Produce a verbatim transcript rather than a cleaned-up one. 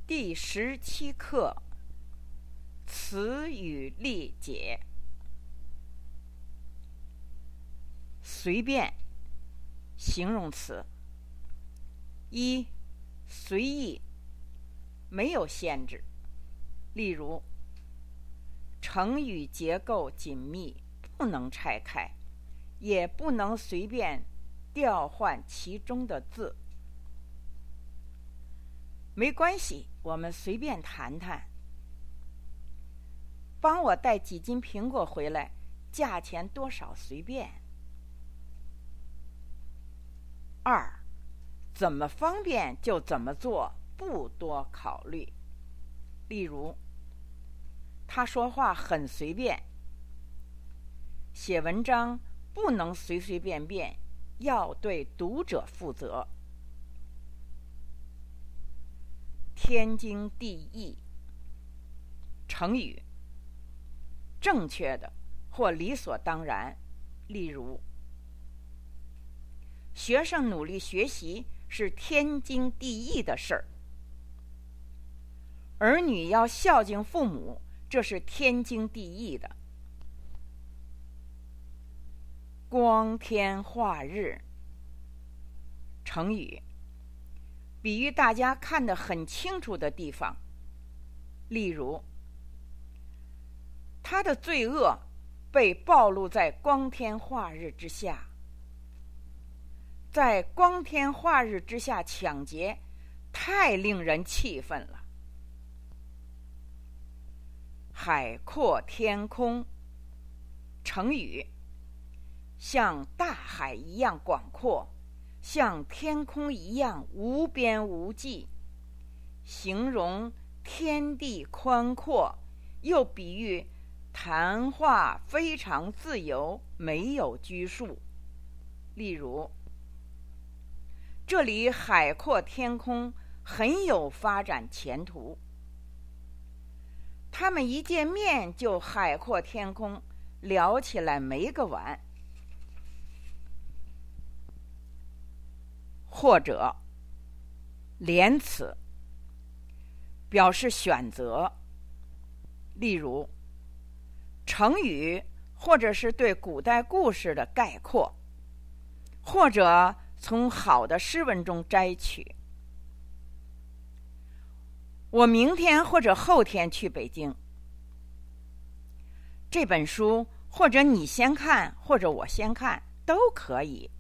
第十七课，词语例解。随便，形容词。一、随意，没有限制。例如，成语结构紧密，不能拆开，也不能随便调换其中的字。没关系，我们随便谈谈。帮我带几斤苹果回来，价钱多少随便。二，怎么方便就怎么做，不多考虑。例如，他说话很随便。写文章不能随随便便，要对读者负责。天经地义，成语，正确的或理所当然。例如，学生努力学习是天经地义的事儿，儿女要孝敬父母，这是天经地义的。光天化日，成语，比喻大家看得很清楚的地方。例如，他的罪恶被暴露在光天化日之下。在光天化日之下抢劫，太令人气愤了。海阔天空，成语，像大海一样广阔，像天空一样无边无际，形容天地宽阔，又比喻谈话非常自由，没有拘束。例如，这里海阔天空，很有发展前途。他们一见面就海阔天空，聊起来没个完。或者连词，表示选择。例如，成语或者是对古代故事的概括，或者从好的诗文中摘取。我明天或者后天去北京。这本书或者你先看，或者我先看，都可以。